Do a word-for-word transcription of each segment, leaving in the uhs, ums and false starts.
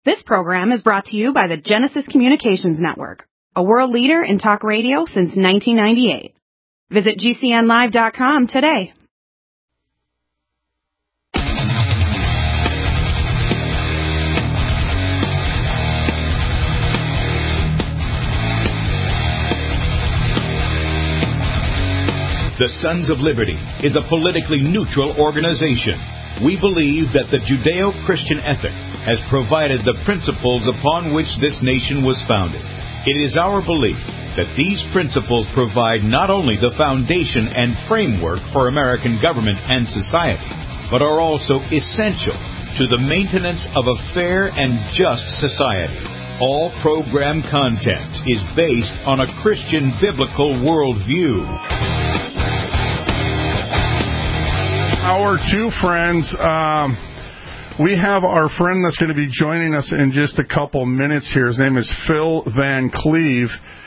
This program is brought to you by the Genesis Communications Network, a world leader in talk radio since nineteen ninety-eight. Visit G C N live dot com today. The Sons of Liberty is a politically neutral organization. We believe that the Judeo-Christian ethic has provided the principles upon which this nation was founded. It is our belief that these principles provide not only the foundation and framework for American government and society, but are also essential to the maintenance of a fair and just society. All program content is based on a Christian biblical worldview. Our two friends, um, we have our friend that's going to be joining us in just a couple minutes here. His name is Phil Van Cleve,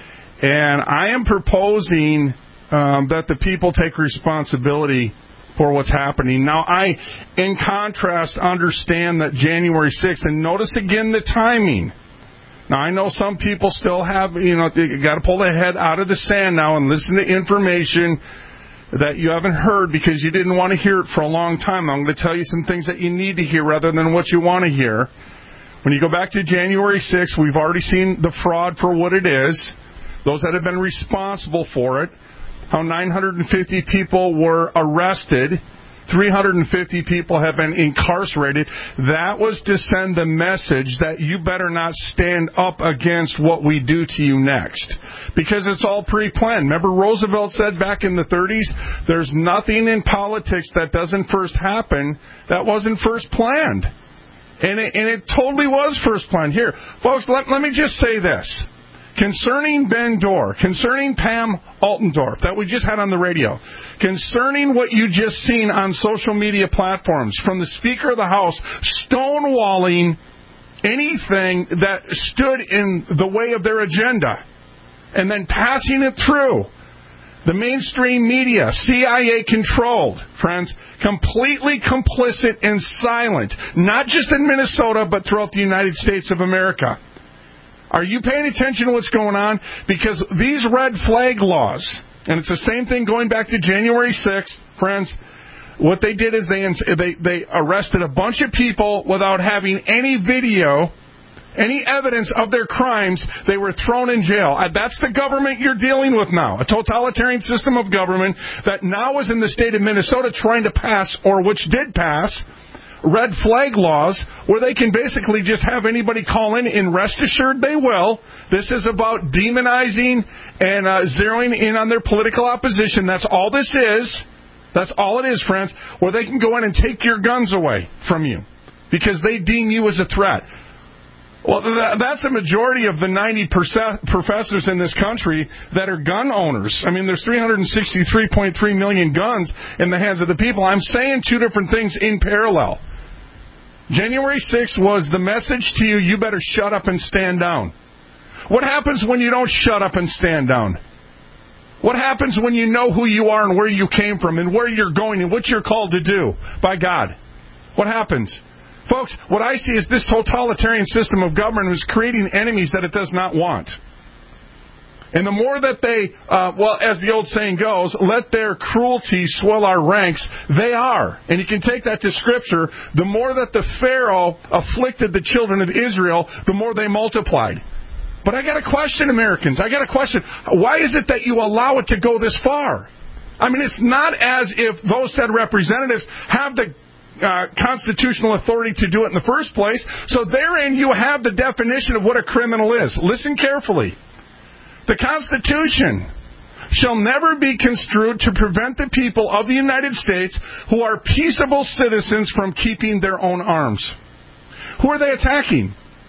and I am proposing um, that the people take responsibility for what's happening. Now, I, in contrast, understand that January sixth, and notice again the timing. Now, I know some people still have, you know, you got to pull their head out of the sand now and listen to information that you haven't heard because you didn't want to hear it for a long time. I'm going to tell you some things that you need to hear rather than what you want to hear. When you go back to January sixth, we've already seen the fraud for what it is, those that have been responsible for it, how nine hundred fifty people were arrested, three hundred fifty people have been incarcerated. That was to send the message that you better not stand up against what we do to you next. Because it's all pre-planned. Remember Roosevelt said back in the thirties, there's nothing in politics that doesn't first happen that wasn't first planned. And it, and it totally was first planned. Here, folks, let, let me just say this. Concerning Ben Dorr, concerning Pam Altendorf, that we just had on the radio, concerning what you just seen on social media platforms from the Speaker of the House stonewalling anything that stood in the way of their agenda and then passing it through. The mainstream media, C I A-controlled, friends, completely complicit and silent, not just in Minnesota, but throughout the United States of America. Are you paying attention to what's going on? Because these red flag laws, and it's the same thing going back to January sixth, friends, what they did is they they, they arrested a bunch of people without having any video, any evidence of their crimes. They were thrown in jail. That's the government you're dealing with now, a totalitarian system of government that now is in the state of Minnesota trying to pass, or which did pass, red flag laws where they can basically just have anybody call in, and rest assured they will. This is about demonizing and uh, zeroing in on their political opposition. That's all this is. That's all it is, friends, where they can go in and take your guns away from you because they deem you as a threat. Well, that's a majority of the ninety percent professors in this country that are gun owners. I mean, there's three hundred sixty-three point three million guns in the hands of the people. I'm saying two different things in parallel. January sixth was the message to you, you better shut up and stand down. What happens when you don't shut up and stand down? What happens when you know who you are and where you came from and where you're going and what you're called to do by God? What happens? Folks, what I see is this totalitarian system of government is creating enemies that it does not want. And the more that they, uh, well, as the old saying goes, let their cruelty swell our ranks, they are. And you can take that to Scripture. The more that the Pharaoh afflicted the children of Israel, the more they multiplied. But I got a question, Americans. I got a question. Why is it that you allow it to go this far? I mean, it's not as if those said representatives have the Uh, constitutional authority to do it in the first place. So therein you have the definition of what a criminal is. Listen carefully. The Constitution shall never be construed to prevent the people of the United States who are peaceable citizens from keeping their own arms. Who are they attacking?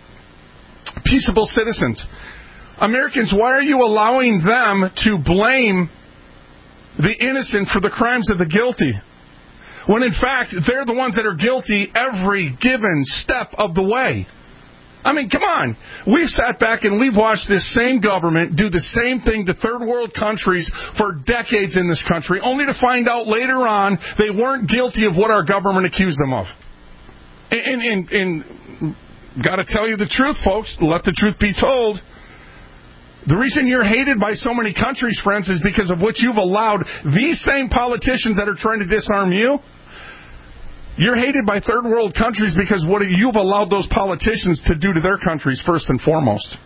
Peaceable citizens. Americans, why are you allowing them to blame the innocent for the crimes of the guilty? When in fact, they're the ones that are guilty every given step of the way. I mean, come on. We've sat back and we've watched this same government do the same thing to third world countries for decades in this country, only to find out later on they weren't guilty of what our government accused them of. And, and, and got to tell you the truth, folks. Let the truth be told. The reason you're hated by so many countries, friends, is because of what you've allowed these same politicians that are trying to disarm you. You're hated by third world countries because what you've allowed those politicians to do to their countries first and foremost.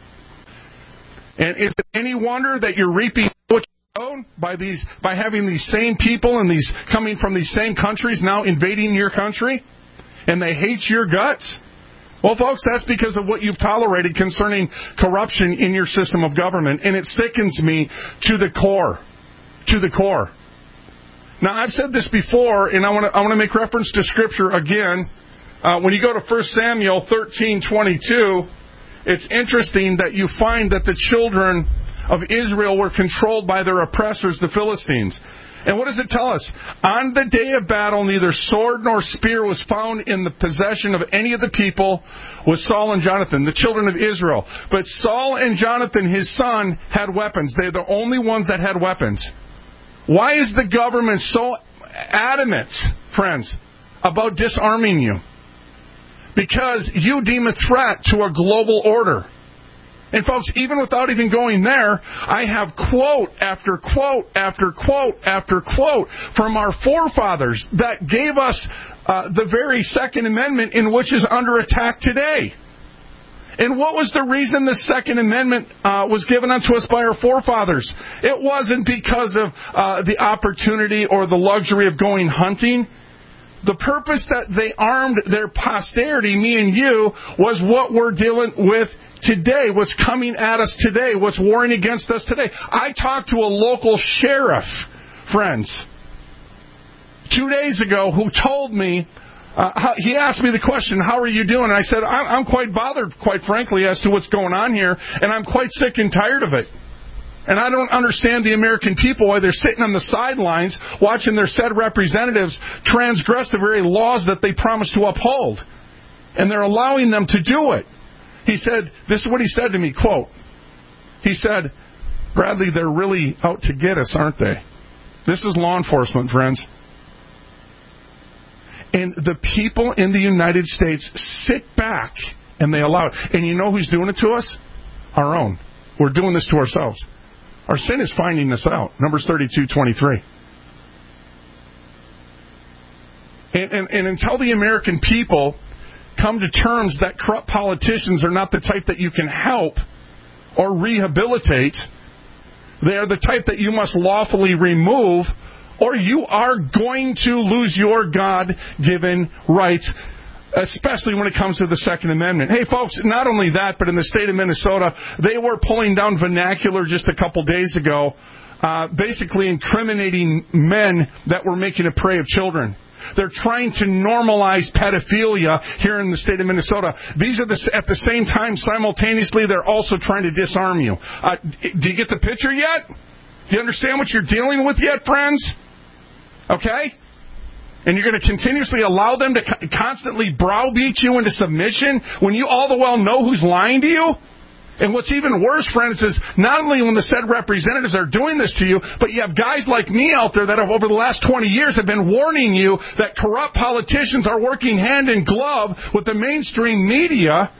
And is it any wonder that you're reaping what you own by these by having these same people and these coming from these same countries now invading your country, and they hate your guts? Well, folks, that's because of what you've tolerated concerning corruption in your system of government, and it sickens me to the core, to the core. Now, I've said this before, and I want to I want to make reference to Scripture again. Uh, when you go to First Samuel thirteen twenty-two, it's interesting that you find that the children of Israel were controlled by their oppressors, the Philistines. And what does it tell us? On the day of battle, neither sword nor spear was found in the possession of any of the people with Saul and Jonathan, the children of Israel. But Saul and Jonathan, his son, had weapons. They're the only ones that had weapons. Why is the government so adamant, friends, about disarming you? Because you deem a threat to a global order. And folks, even without even going there, I have quote after quote after quote after quote from our forefathers that gave us uh, the very Second Amendment, in which is under attack today. And what was the reason the Second Amendment uh, was given unto us by our forefathers? It wasn't because of uh, the opportunity or the luxury of going hunting. The purpose that they armed their posterity, me and you, was what we're dealing with today, what's coming at us today, what's warring against us today. I talked to a local sheriff, friends, two days ago, who told me, uh, how, he asked me the question, how are you doing? And I said, I'm, I'm quite bothered, quite frankly, as to what's going on here, and I'm quite sick and tired of it. And I don't understand the American people, why they're sitting on the sidelines watching their said representatives transgress the very laws that they promised to uphold. And they're allowing them to do it. He said, this is what he said to me, quote, he said, Bradley, they're really out to get us, aren't they? This is law enforcement, friends. And the people in the United States sit back and they allow it. And you know who's doing it to us? Our own. We're doing this to ourselves. Our sin is finding this out. Numbers thirty-two twenty-three. And, and, and until the American people come to terms that corrupt politicians are not the type that you can help or rehabilitate, they are the type that you must lawfully remove, or you are going to lose your God-given rights, especially when it comes to the Second Amendment. Hey, folks, not only that, but in the state of Minnesota, they were pulling down vernacular just a couple days ago, uh, basically incriminating men that were making a prey of children. They're trying to normalize pedophilia here in the state of Minnesota. These are the, at the same time, simultaneously, they're also trying to disarm you. Uh, do you get the picture yet? Do you understand what you're dealing with yet, friends? Okay? And you're going to continuously allow them to constantly browbeat you into submission when you all the while know who's lying to you? And what's even worse, friends, is not only when the said representatives are doing this to you, but you have guys like me out there that have over the last twenty years have been warning you that corrupt politicians are working hand in glove with the mainstream media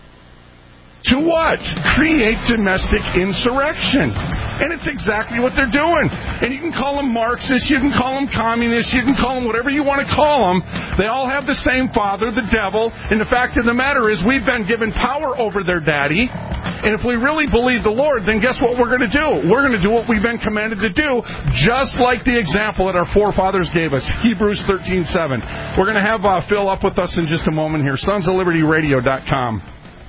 to what? Create domestic insurrection. And it's exactly what they're doing. And you can call them Marxists, you can call them communists, you can call them whatever you want to call them. They all have the same father, the devil. And the fact of the matter is we've been given power over their daddy. And if we really believe the Lord, then guess what we're going to do? We're going to do what we've been commanded to do, just like the example that our forefathers gave us. Hebrews thirteen seven. We're going to have uh, Phil up with us in just a moment here. sons of liberty radio dot com.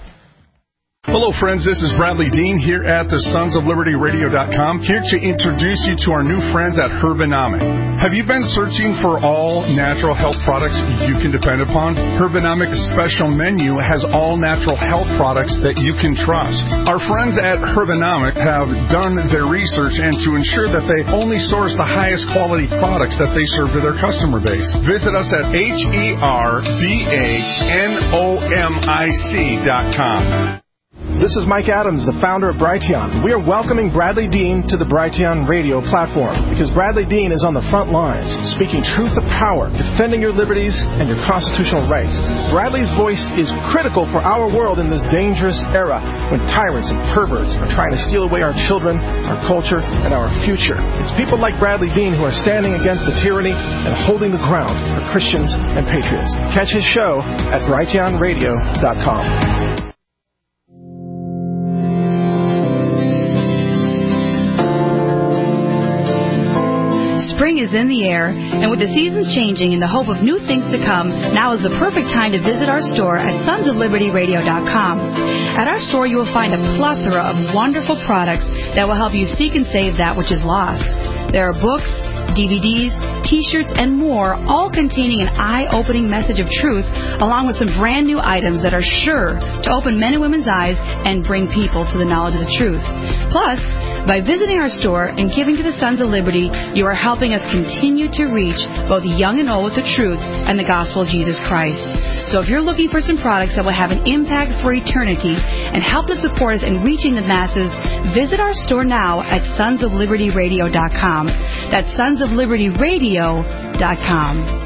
Hello, friends. This is Bradley Dean here at the sons of liberty radio dot com, here to introduce you to our new friends at Herbanomic. Have you been searching for all natural health products you can depend upon? Herbanomic's special menu has all natural health products that you can trust. Our friends at Herbanomic have done their research and to ensure that they only source the highest quality products that they serve to their customer base. Visit us at H E R B A N O M I C dot com. This is Mike Adams, the founder of Brighteon. We are welcoming Bradley Dean to the Brighteon radio platform because Bradley Dean is on the front lines, speaking truth to power, defending your liberties and your constitutional rights. Bradley's voice is critical for our world in this dangerous era when tyrants and perverts are trying to steal away our children, our culture, and our future. It's people like Bradley Dean who are standing against the tyranny and holding the ground for Christians and patriots. Catch his show at brighteon radio dot com. Spring is in the air, and with the seasons changing and the hope of new things to come, now is the perfect time to visit our store at sons of liberty radio dot com. At our store, you will find a plethora of wonderful products that will help you seek and save that which is lost. There are books, D V Ds, T-shirts, and more, all containing an eye-opening message of truth, along with some brand new items that are sure to open men and women's eyes and bring people to the knowledge of the truth. Plus, by visiting our store and giving to the Sons of Liberty, you are helping us continue to reach both young and old with the truth and the gospel of Jesus Christ. So if you're looking for some products that will have an impact for eternity and help to support us in reaching the masses, visit our store now at sons of liberty radio dot com. That's sons of liberty radio dot com.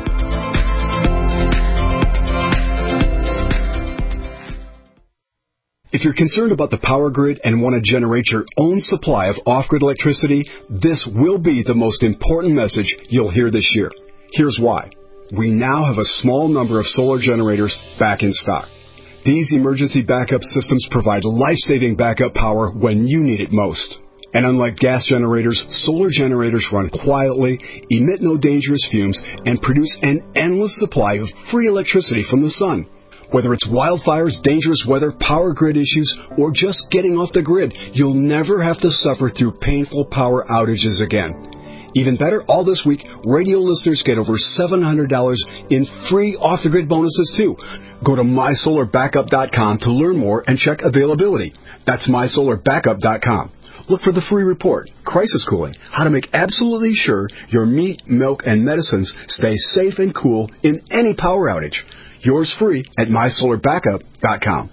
If you're concerned about the power grid and want to generate your own supply of off-grid electricity, this will be the most important message you'll hear this year. Here's why. We now have a small number of solar generators back in stock. These emergency backup systems provide life-saving backup power when you need it most. And unlike gas generators, solar generators run quietly, emit no dangerous fumes, and produce an endless supply of free electricity from the sun. Whether it's wildfires, dangerous weather, power grid issues, or just getting off the grid, you'll never have to suffer through painful power outages again. Even better, all this week, radio listeners get over seven hundred dollars in free off-the-grid bonuses, too. Go to my solar backup dot com to learn more and check availability. That's my solar backup dot com. Look for the free report, Crisis Cooling, how to make absolutely sure your meat, milk, and medicines stay safe and cool in any power outage. Yours free at my solar backup dot com.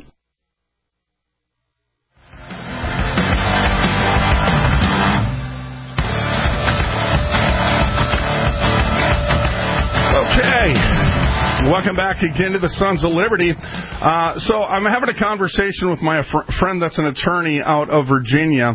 Okay. Welcome back again to the Sons of Liberty. Uh, so I'm having a conversation with my fr- friend that's an attorney out of Virginia.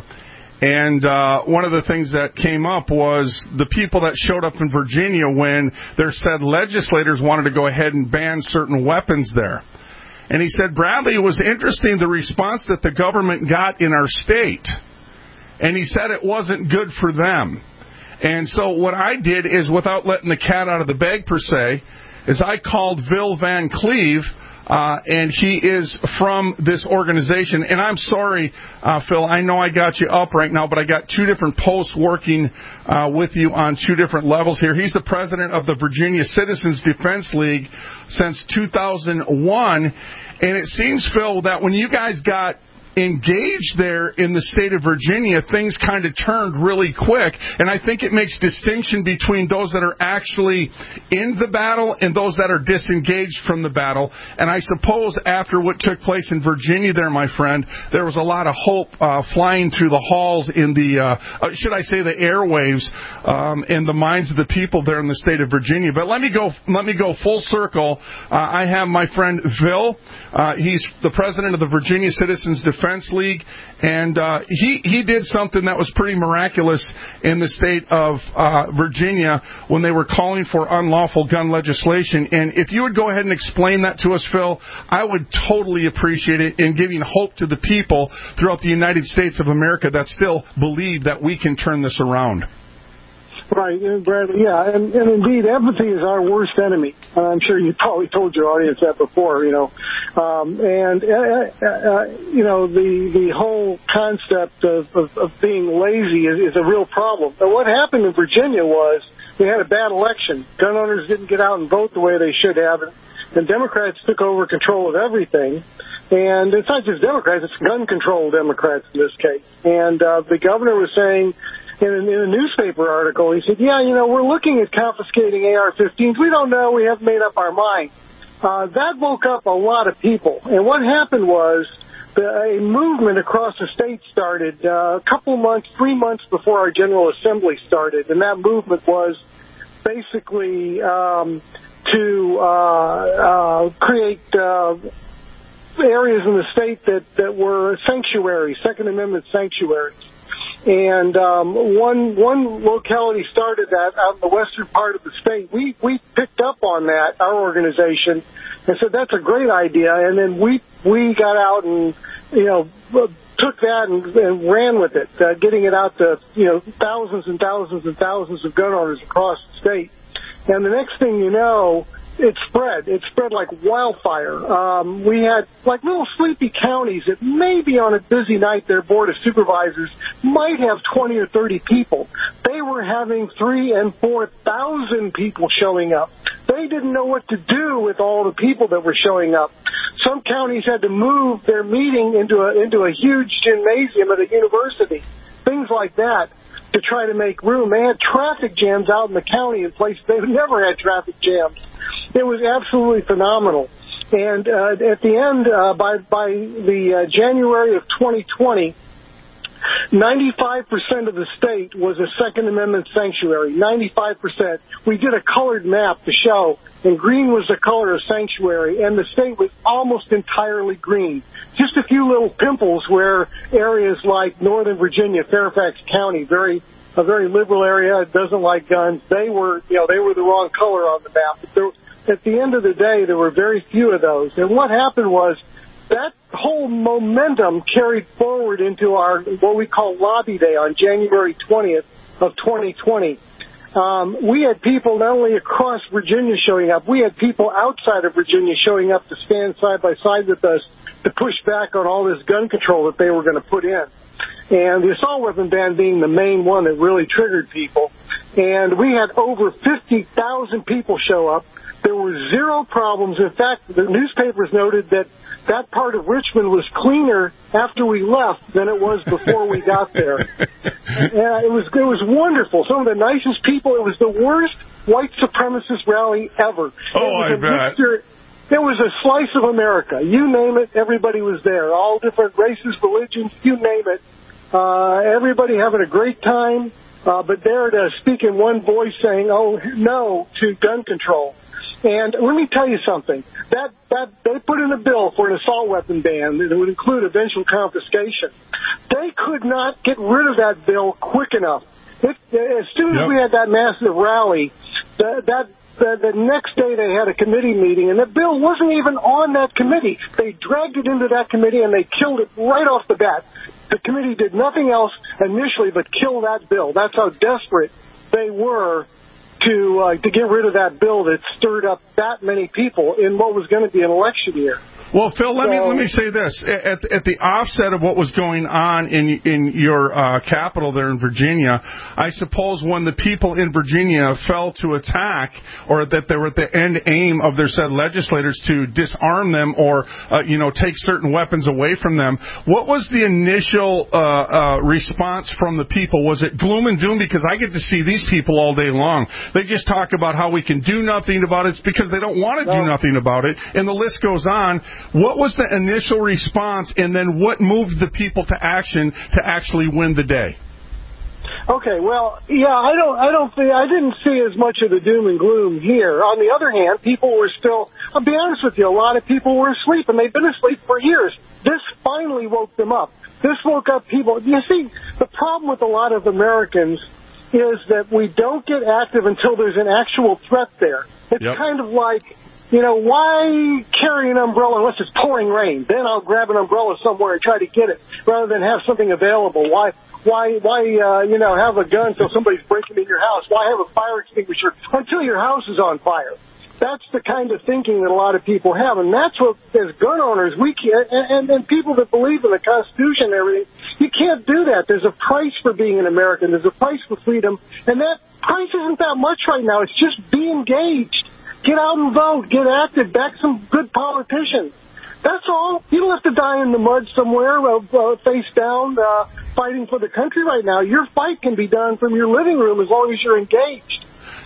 And uh, one of the things that came up was the people that showed up in Virginia when their said legislators wanted to go ahead and ban certain weapons there. And he said, Bradley, it was interesting the response that the government got in our state. And he said it wasn't good for them. And so what I did is, without letting the cat out of the bag per se, is I called Phil Van Cleve, Uh, and he is from this organization. And I'm sorry, uh, Phil, I know I got you up right now, but I got two different posts working uh, with you on two different levels here. He's the president of the Virginia Citizens Defense League since two thousand one. And it seems, Phil, that when you guys got engaged there in the state of Virginia, things kind of turned really quick. And I think it makes distinction between those that are actually in the battle and those that are disengaged from the battle. And I suppose after what took place in Virginia there, my friend, there was a lot of hope uh, flying through the halls in the, uh, uh, should I say the airwaves, um, in the minds of the people there in the state of Virginia. But let me go, let me go full circle. Uh, I have my friend Phil. Uh, he's the president of the Virginia Citizens Defense League, and uh, he he did something that was pretty miraculous in the state of uh, Virginia when they were calling for unlawful gun legislation. And if you would go ahead and explain that to us, Phil, I would totally appreciate it in giving hope to the people throughout the United States of America that still believe that we can turn this around. Right, Bradley, yeah, and, and indeed, empathy is our worst enemy. Uh, I'm sure you probably told your audience that before, you know. Um, and, uh, uh, you know, the the whole concept of, of, of being lazy is, is a real problem. But what happened in Virginia was we had a bad election. Gun owners didn't get out and vote the way they should have. And Democrats took over control of everything. And it's not just Democrats, it's gun control Democrats in this case. And uh, the governor was saying, In a, in a newspaper article, he said, yeah, you know, we're looking at confiscating A R fifteens. We don't know. We haven't made up our mind. Uh, that woke up a lot of people. And what happened was the, a movement across the state started uh, a couple months, three months before our General Assembly started, and that movement was basically um, to uh, uh, create uh, areas in the state that, that were sanctuaries, Second Amendment sanctuaries. And um, one one locality started that out in the western part of the state. We we picked up on that, our organization, and said that's a great idea. And then we we got out and you know took that and, and ran with it, uh, getting it out to you know thousands and thousands and thousands of gun owners across the state. And the next thing you know, it spread. It spread like wildfire. Um, we had like little sleepy counties that maybe on a busy night their board of supervisors might have twenty or thirty people. They were having three and four thousand people showing up. They didn't know what to do with all the people that were showing up. Some counties had to move their meeting into a into a huge gymnasium at a university. Things like that, to try to make room. They had traffic jams out in the county in places they've never had traffic jams. It was absolutely phenomenal. And uh, at the end, uh, by by the uh, January of twenty twenty, ninety-five percent of the state was a Second Amendment sanctuary. ninety-five percent. We did a colored map to show, and green was the color of sanctuary, and the state was almost entirely green. Just a few little pimples where areas like Northern Virginia, Fairfax County, very a very liberal area, doesn't like guns. They were, you know, they were the wrong color on the map. But there, at the end of the day, there were very few of those. And what happened was that whole momentum carried forward into our what we call Lobby Day on January twentieth of twenty twenty. Um, we had people not only across Virginia showing up, we had people outside of Virginia showing up to stand side by side with us to push back on all this gun control that they were going to put in. And the assault weapon ban being the main one that really triggered people. And we had over fifty thousand people show up. There were zero problems. In fact, the newspapers noted that that part of Richmond was cleaner after we left than it was before we got there. Yeah, it was it was wonderful. Some of the nicest people. It was the worst white supremacist rally ever. Oh, I bet. Mixture. It was a slice of America. You name it, everybody was there. All different races, religions, you name it. Uh, everybody having a great time, uh, but there to speak in one voice saying, oh, no to gun control. And let me tell you something. That that they put in a bill for an assault weapon ban that would include eventual confiscation. They could not get rid of that bill quick enough. It, as soon as yep. we had that massive rally, the, that the, the next day they had a committee meeting, and the bill wasn't even on that committee. They dragged it into that committee, and they killed it right off the bat. The committee did nothing else initially but kill that bill. That's how desperate they were to uh, to get rid of that bill that stirred up that many people in what was going to be an election year. Well, Phil, let so, me let me say this: at, at the offset of what was going on in in your uh, capital there in Virginia, I suppose when the people in Virginia fell to attack, or that they were at the end aim of their said legislators to disarm them or uh, you know take certain weapons away from them, what was the initial uh, uh, response from the people? Was it gloom and doom? Because I get to see these people all day long. They just talk about how we can do nothing about it because they don't want to do no. nothing about it, and the list goes on. What was the initial response, and then what moved the people to action to actually win the day? Okay, well, yeah, I don't, I don't think, I didn't see as much of the doom and gloom here. On the other hand, people were still, I'll be honest with you, a lot of people were asleep, and they've been asleep for years. This finally woke them up. This woke up people. You see, the problem with a lot of Americans is that we don't get active until there's an actual threat there. It's yep. kind of like, you know, why carry an umbrella unless it's pouring rain? Then I'll grab an umbrella somewhere and try to get it rather than have something available. Why, why, why, uh, you know, have a gun until somebody's breaking in your house? Why have a fire extinguisher until your house is on fire? That's the kind of thinking that a lot of people have, and that's what, as gun owners, we can't, and, and, and people that believe in the Constitution and everything, you can't do that. There's a price for being an American. There's a price for freedom, and that price isn't that much right now. It's just be engaged. Get out and vote. Get active. Back some good politicians. That's all. You don't have to die in the mud somewhere, uh, uh, face down, uh, fighting for the country right now. Your fight can be done from your living room as long as you're engaged.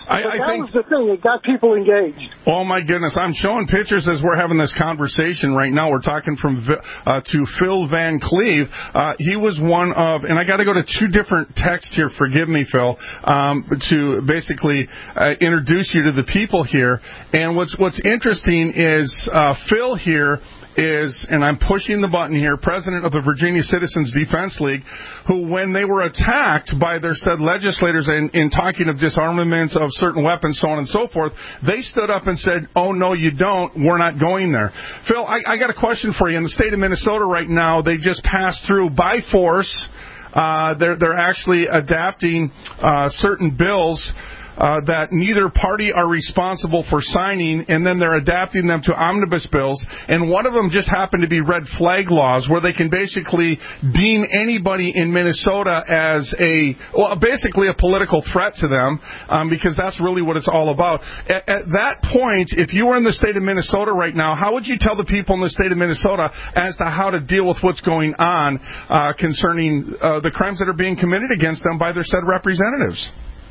I, I that think, was the thing. It got people engaged. Oh, my goodness. I'm showing pictures as we're having this conversation right now. We're talking from uh, to Phil Van Cleve. Uh, he was one of, and I got to go to two different texts here. Forgive me, Phil, um, to basically uh, introduce you to the people here. And what's, what's interesting is uh, Phil here is, and I'm pushing the button here, president of the Virginia Citizens Defense League, who, when they were attacked by their said legislators in, in talking of disarmaments of certain weapons, so on and so forth, they stood up and said, oh, no, you don't. We're not going there. Phil, I, I got a question for you. In the state of Minnesota right now, they just passed through by force. Uh, they're, they're actually adapting uh, certain bills Uh, that neither party are responsible for signing, and then they're adapting them to omnibus bills, and one of them just happened to be red flag laws, where they can basically deem anybody in Minnesota as a, well, basically a political threat to them, um, because that's really what it's all about. At, at that point, if you were in the state of Minnesota right now, how would you tell the people in the state of Minnesota as to how to deal with what's going on uh, concerning uh, the crimes that are being committed against them by their said representatives?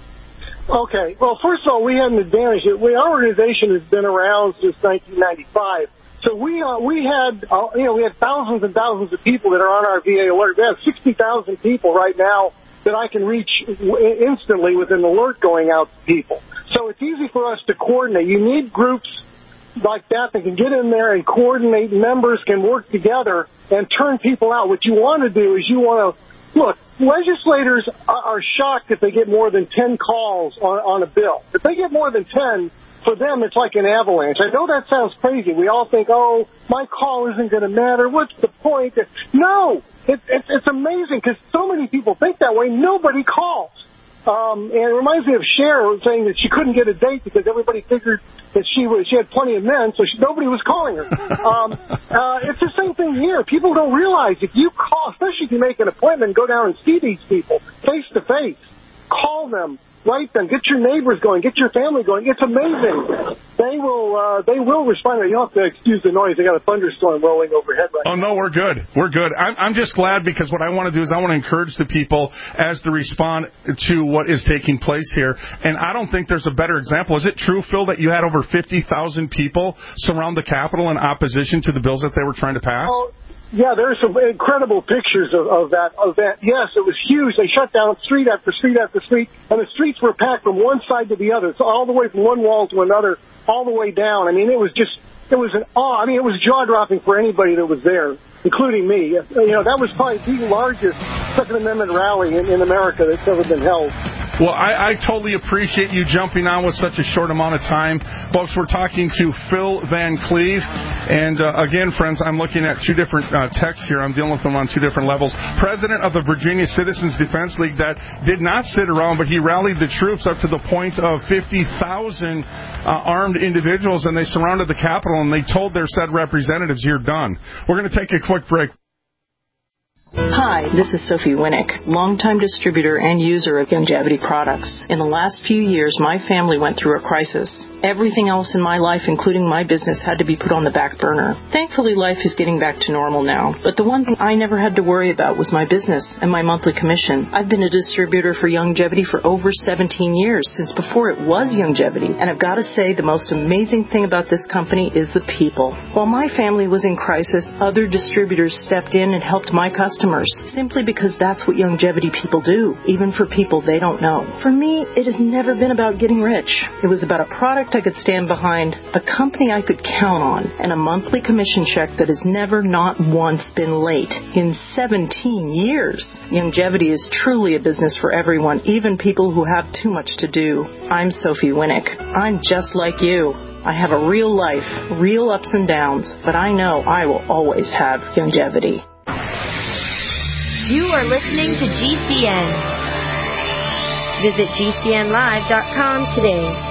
Okay. Well, first of all, we had an advantage. We, our organization has been around since nineteen ninety-five. So we uh, we had uh, you know we had thousands and thousands of people that are on our V A alert. We have sixty thousand people right now that I can reach instantly with an alert going out to people. So it's easy for us to coordinate. You need groups like that that can get in there and coordinate. Members can work together and turn people out. What you want to do is you want to look. Legislators are shocked if they get more than ten calls on, on a bill. If they get more than ten, for them it's like an avalanche. I know that sounds crazy. We all think, oh, my call isn't going to matter. What's the point? No, it, it, it's amazing because so many people think that way. Nobody calls. Um, and it reminds me of Cher saying that she couldn't get a date because everybody figured that she was she had plenty of men, so she, nobody was calling her. Um, uh, it's the same thing here. People don't realize if you call, especially if you make an appointment, go down and see these people face to face, call them, write them, get your neighbors going, get your family going. It's amazing. They will uh, they will respond. You don't have to excuse the noise. They got a thunderstorm rolling overhead right now. Oh, no, we're good. We're good. I'm, I'm just glad because what I want to do is I want to encourage the people as to respond to what is taking place here. And I don't think there's a better example. Is it true, Phil, that you had over fifty thousand people surround the Capitol in opposition to the bills that they were trying to pass? Oh. Yeah, there's some incredible pictures of, of that event. Yes, it was huge. They shut down street after street after street, and the streets were packed from one side to the other. So all the way from one wall to another, all the way down. I mean, it was just, it was an awe. I mean, it was jaw-dropping for anybody that was there, including me. You know, that was probably the largest Second Amendment rally in, in America that's ever been held. Well, I, I totally appreciate you jumping on with such a short amount of time. Folks, we're talking to Phil Van Cleve. And, uh, again, friends, I'm looking at two different uh, texts here. I'm dealing with them on two different levels. President of the Virginia Citizens Defense League that did not sit around, but he rallied the troops up to the point of fifty thousand uh, armed individuals, and they surrounded the Capitol, and they told their said representatives, you're done. We're going to take a quick break. Hi, this is Sophie Winnick, longtime distributor and user of Youngevity products. In the last few years, my family went through a crisis. Everything else in my life, including my business, had to be put on the back burner. Thankfully, life is getting back to normal now. But the one thing I never had to worry about was my business and my monthly commission. I've been a distributor for Youngevity for over seventeen years, since before it was Youngevity. And I've got to say, the most amazing thing about this company is the people. While my family was in crisis, other distributors stepped in and helped my customers, simply because that's what Youngevity people do, even for people they don't know. For me, it has never been about getting rich. It was about a product I could stand behind, a company I could count on, and a monthly commission check that has never not once been late in seventeen years. Youngevity is truly a business for everyone, even people who have too much to do. I'm Sophie Winnick. I'm just like you. I have a real life, real ups and downs, but I know I will always have Youngevity. You are listening to G C N. Visit G C N live dot com today.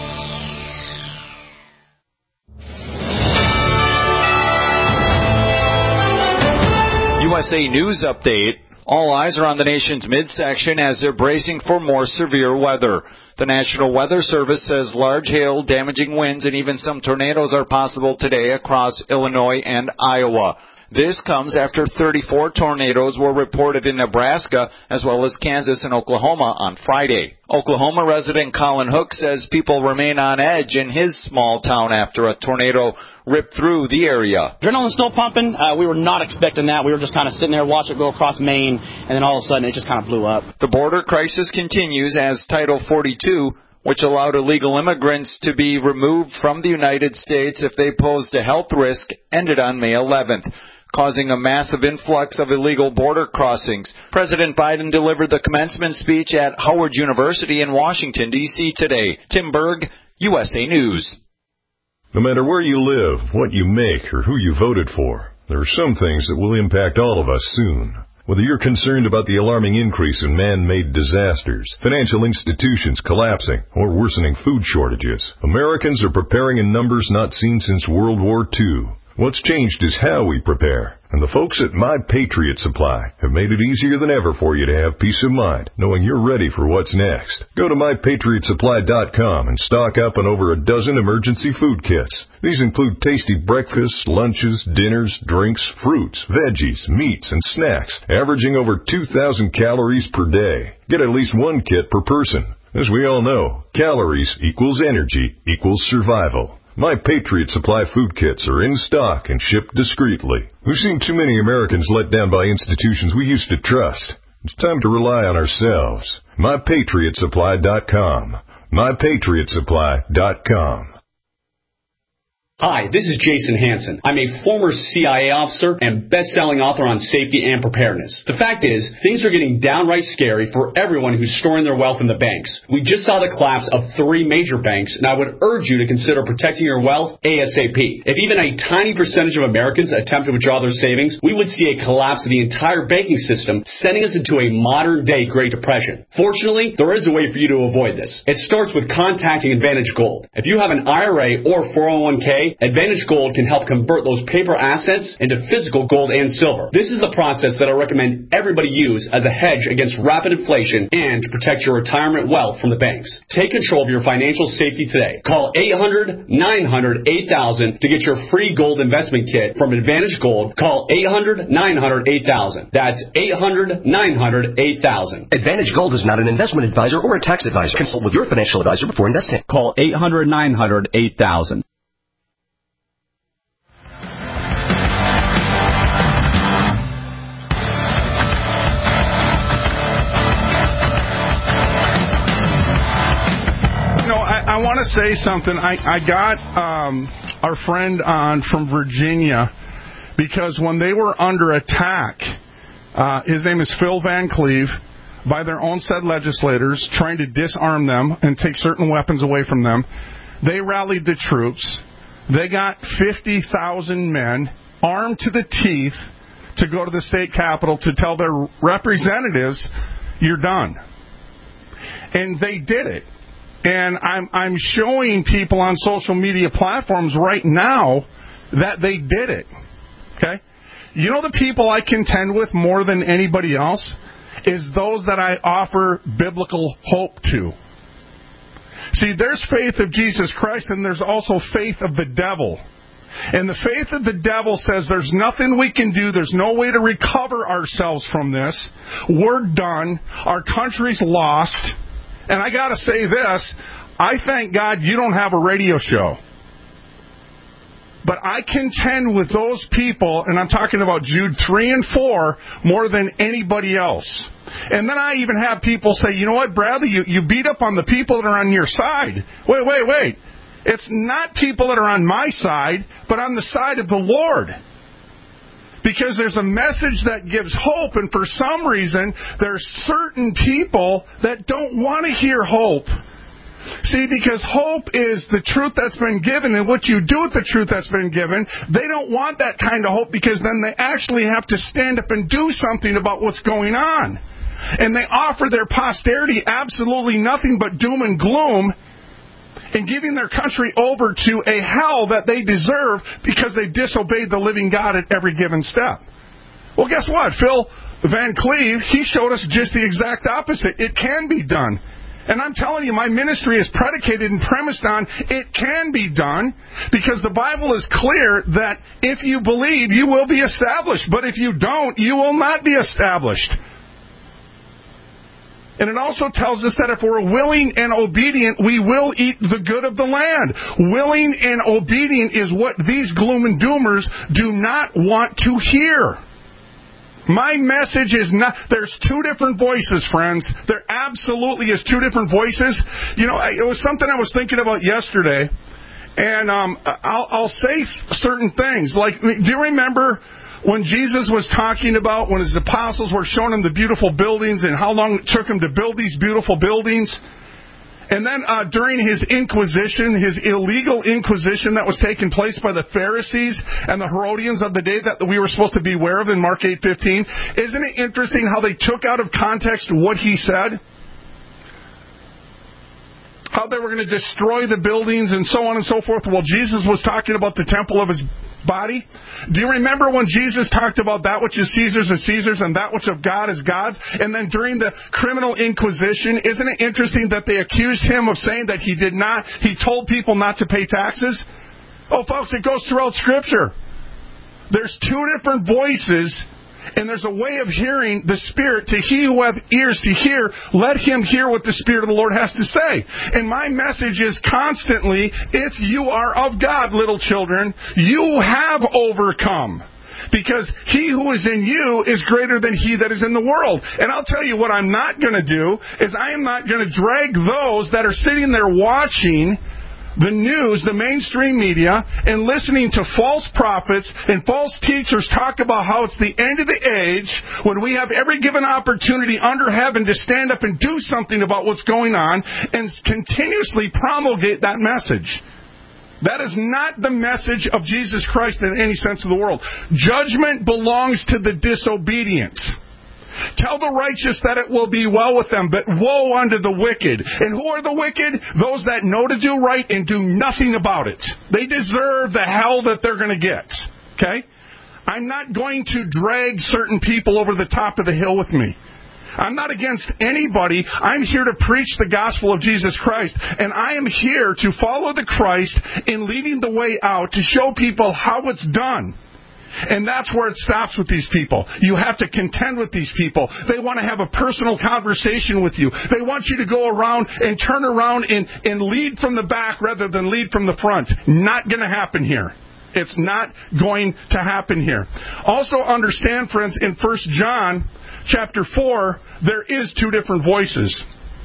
U S A News Update. All eyes are on the nation's midsection as they're bracing for more severe weather. The National Weather Service says large hail, damaging winds, and even some tornadoes are possible today across Illinois and Iowa. This comes after thirty-four tornadoes were reported in Nebraska as well as Kansas and Oklahoma on Friday. Oklahoma resident Colin Hook says people remain on edge in his small town after a tornado ripped through the area. Adrenaline still pumping. Uh, we were not expecting that. We were just kind of sitting there watching it go across Maine, and then all of a sudden it just kind of blew up. The border crisis continues as Title forty-two, which allowed illegal immigrants to be removed from the United States if they posed a health risk, ended on May eleventh, causing a massive influx of illegal border crossings. President Biden delivered the commencement speech at Howard University in Washington, D C today. Tim Berg, U S A News. No matter where you live, what you make, or who you voted for, there are some things that will impact all of us soon. Whether you're concerned about the alarming increase in man-made disasters, financial institutions collapsing, or worsening food shortages, Americans are preparing in numbers not seen since World War Two. What's changed is how we prepare, and the folks at My Patriot Supply have made it easier than ever for you to have peace of mind, knowing you're ready for what's next. Go to my patriot supply dot com and stock up on over a dozen emergency food kits. These include tasty breakfasts, lunches, dinners, drinks, fruits, veggies, meats, and snacks, averaging over two thousand calories per day. Get at least one kit per person. As we all know, calories equals energy equals survival. My Patriot Supply food kits are in stock and shipped discreetly. We've seen too many Americans let down by institutions we used to trust. It's time to rely on ourselves. my patriot supply dot com. my patriot supply dot com. Hi, this is Jason Hansen. I'm a former C I A officer and best-selling author on safety and preparedness. The fact is, things are getting downright scary for everyone who's storing their wealth in the banks. We just saw the collapse of three major banks, and I would urge you to consider protecting your wealth ASAP. If even a tiny percentage of Americans attempt to withdraw their savings, we would see a collapse of the entire banking system, sending us into a modern-day Great Depression. Fortunately, there is a way for you to avoid this. It starts with contacting Advantage Gold. If you have an I R A or four oh one k, Advantage Gold can help convert those paper assets into physical gold and silver. This is the process that I recommend everybody use as a hedge against rapid inflation and to protect your retirement wealth from the banks. Take control of your financial safety today. Call eight hundred, nine hundred, eight thousand to get your free gold investment kit from Advantage Gold. Call eight hundred, nine hundred, eight thousand. That's eight hundred, nine hundred, eight thousand. Advantage Gold is not an investment advisor or a tax advisor. Consult with your financial advisor before investing. Call eight hundred, nine hundred, eight thousand. I want to say something. I, I got um, our friend on from Virginia because when they were under attack, uh, his name is Phil Van Cleve, by their own said legislators trying to disarm them and take certain weapons away from them, they rallied the troops. They got fifty thousand men armed to the teeth to go to the state capitol to tell their representatives, you're done. And they did it. And I'm I'm showing people on social media platforms right now that they did it. Okay? You know the people I contend with more than anybody else is those that I offer biblical hope to. See, there's faith of Jesus Christ and there's also faith of the devil. And the faith of the devil says there's nothing we can do. There's no way to recover ourselves from this. We're done. Our country's lost. And I got to say this, I thank God you don't have a radio show. But I contend with those people, and I'm talking about Jude three and four, more than anybody else. And then I even have people say, you know what, Bradley, you, you beat up on the people that are on your side. Wait, wait, wait. It's not people that are on my side, but on the side of the Lord. Because there's a message that gives hope, and for some reason, there's certain people that don't want to hear hope. See, because hope is the truth that's been given, and what you do with the truth that's been given, they don't want that kind of hope because then they actually have to stand up and do something about what's going on. And they offer their posterity absolutely nothing but doom and gloom, and giving their country over to a hell that they deserve because they disobeyed the living God at every given step. Well, guess what? Phil Van Cleve, he showed us just the exact opposite. It can be done. And I'm telling you, my ministry is predicated and premised on it can be done, because the Bible is clear that if you believe, you will be established. But if you don't, you will not be established. And it also tells us that if we're willing and obedient, we will eat the good of the land. Willing and obedient is what these gloom and doomers do not want to hear. My message is not, there's two different voices, friends. There absolutely is two different voices. You know, it was something I was thinking about yesterday, and um, I'll, I'll say certain things. Like, do you remember when Jesus was talking about when his apostles were showing him the beautiful buildings and how long it took him to build these beautiful buildings? And then uh, during his inquisition, his illegal inquisition that was taking place by the Pharisees and the Herodians of the day that we were supposed to beware of in Mark eight fifteen, isn't it interesting how they took out of context what he said? How they were going to destroy the buildings and so on and so forth. Well, Jesus was talking about the temple of his body. Do you remember when Jesus talked about that which is Caesar's is Caesar's and that which of God is God's? And then during the criminal inquisition, isn't it interesting that they accused him of saying that he did not, he told people not to pay taxes? Oh, folks, it goes throughout Scripture. There's two different voices, and there's a way of hearing the Spirit. To he who hath ears to hear, let him hear what the Spirit of the Lord has to say. And my message is constantly, if you are of God, little children, you have overcome. Because he who is in you is greater than he that is in the world. And I'll tell you what I'm not going to do, is I am not going to drag those that are sitting there watching the news, the mainstream media, and listening to false prophets and false teachers talk about how it's the end of the age, when we have every given opportunity under heaven to stand up and do something about what's going on, and continuously promulgate that message. That is not the message of Jesus Christ in any sense of the world. Judgment belongs to the disobedient. Tell the righteous that it will be well with them, but woe unto the wicked. And who are the wicked? Those that know to do right and do nothing about it. They deserve the hell that they're going to get. Okay? I'm not going to drag certain people over the top of the hill with me. I'm not against anybody. I'm here to preach the gospel of Jesus Christ. And I am here to follow the Christ in leading the way out, to show people how it's done. And that's where it stops with these people. You have to contend with these people. They want to have a personal conversation with you. They want you to go around and turn around and, and lead from the back rather than lead from the front. Not going to happen here. It's not going to happen here. Also understand, friends, in First John chapter four, there is two different voices.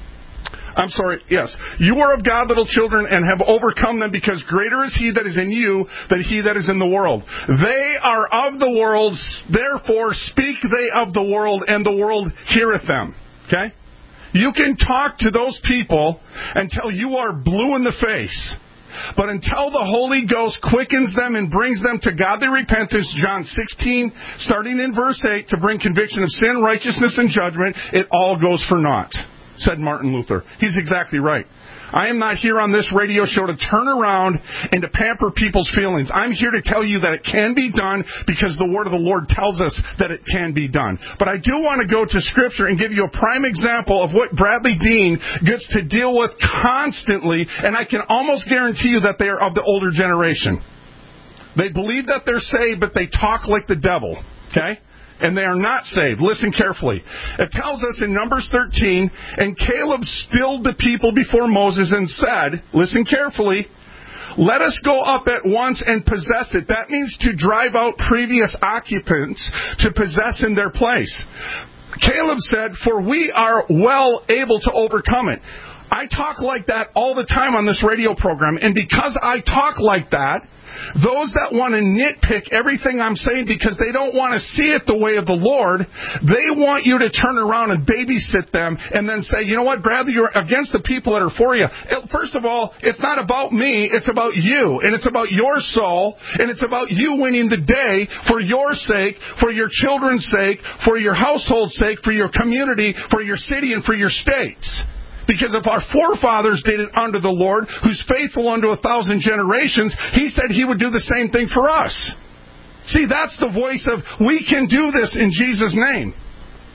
I'm sorry, yes. You are of God, little children, and have overcome them, because greater is he that is in you than he that is in the world. They are of the world, therefore speak they of the world, and the world heareth them. Okay? You can talk to those people until you are blue in the face. But until the Holy Ghost quickens them and brings them to godly repentance, John sixteen, starting in verse eight, to bring conviction of sin, righteousness, and judgment, it all goes for naught, said Martin Luther. He's exactly right. I am not here on this radio show to turn around and to pamper people's feelings. I'm here to tell you that it can be done, because the Word of the Lord tells us that it can be done. But I do want to go to Scripture and give you a prime example of what Bradley Dean gets to deal with constantly, and I can almost guarantee you that they are of the older generation. They believe that they're saved, but they talk like the devil. Okay? And they are not saved. Listen carefully. It tells us in Numbers thirteen, and Caleb stilled the people before Moses and said, listen carefully, let us go up at once and possess it. That means to drive out previous occupants to possess in their place. Caleb said, for we are well able to overcome it. I talk like that all the time on this radio program, and because I talk like that, those that want to nitpick everything I'm saying because they don't want to see it the way of the Lord, they want you to turn around and babysit them and then say, you know what, Bradley, you're against the people that are for you. First of all, it's not about me, it's about you, and it's about your soul, and it's about you winning the day for your sake, for your children's sake, for your household's sake, for your community, for your city, and for your states. Because if our forefathers did it under the Lord, who's faithful unto a thousand generations, he said he would do the same thing for us. See, that's the voice of, we can do this in Jesus' name.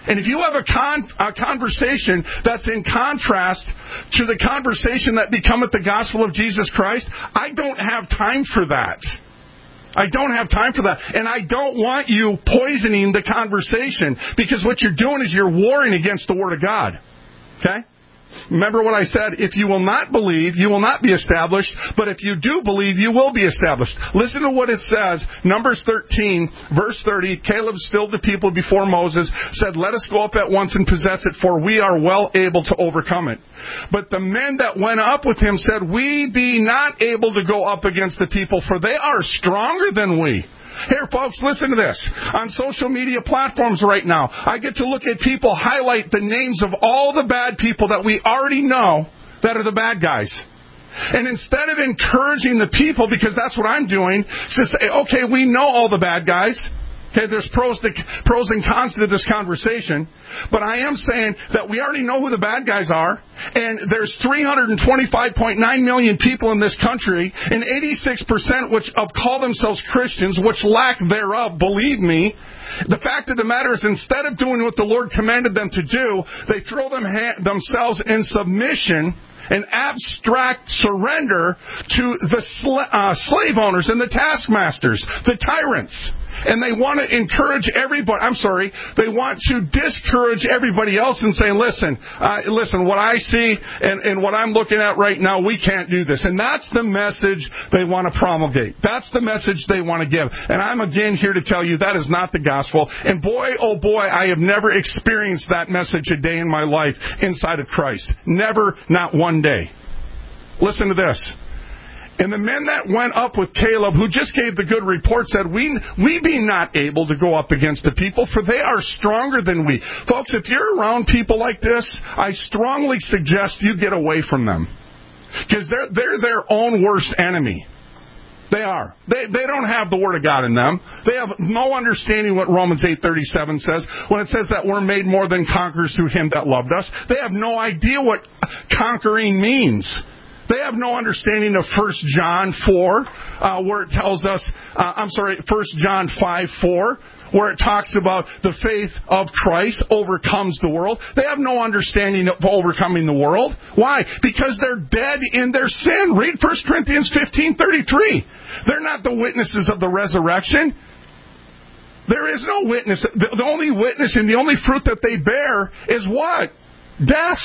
And if you have a, con- a conversation that's in contrast to the conversation that becometh the gospel of Jesus Christ, I don't have time for that. I don't have time for that. And I don't want you poisoning the conversation, because what you're doing is you're warring against the Word of God. Okay? Remember what I said, if you will not believe, you will not be established, but if you do believe, you will be established. Listen to what it says, Numbers thirteen, verse thirty, Caleb stilled the people before Moses, said, let us go up at once and possess it, for we are well able to overcome it. But the men that went up with him said, we be not able to go up against the people, for they are stronger than we. Here, folks, listen to this. On social media platforms right now, I get to look at people highlight the names of all the bad people that we already know that are the bad guys. And instead of encouraging the people, because that's what I'm doing, to say, okay, we know all the bad guys. Okay, there's pros, to, pros and cons to this conversation, but I am saying that we already know who the bad guys are, and there's three hundred twenty-five point nine million people in this country, and eighty-six percent which of call themselves Christians, which lack thereof, believe me. The fact of the matter is, instead of doing what the Lord commanded them to do, they throw them ha- themselves in submission, an abstract surrender to the sl- uh, slave owners and the taskmasters, the tyrants. And they want to encourage everybody, I'm sorry, they want to discourage everybody else and say, listen, uh, listen, what I see and, and what I'm looking at right now, we can't do this. And that's the message they want to promulgate. That's the message they want to give. And I'm again here to tell you that is not the gospel. And boy, oh boy, I have never experienced that message a day in my life inside of Christ. Never, not one day. Listen to this. And the men that went up with Caleb, who just gave the good report, said, we, we be not able to go up against the people, for they are stronger than we. Folks, if you're around people like this, I strongly suggest you get away from them. Because they're, they're their own worst enemy. They are. They, they don't have the Word of God in them. They have no understanding what Romans eight thirty-seven says when it says that we're made more than conquerors through Him that loved us. They have no idea what conquering means. They have no understanding of First John four, uh, where it tells us, uh, I'm sorry, First John five four, where it talks about the faith of Christ overcomes the world. They have no understanding of overcoming the world. Why? Because they're dead in their sin. Read First Corinthians fifteen thirty-three. They're not the witnesses of the resurrection. There is no witness. The only witness and the only fruit that they bear is what? Death.